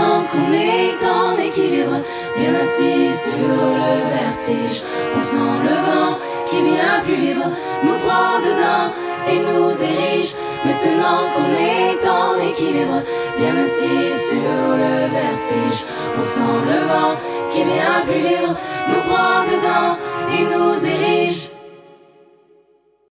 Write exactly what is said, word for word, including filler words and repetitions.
Maintenant qu'on est en équilibre, bien assis sur le vertige, on sent le vent qui bien plus libre nous prend dedans et nous érige. Maintenant qu'on est en équilibre, bien assis sur le vertige, on sent le vent qui bien plus libre nous prend dedans et nous érige.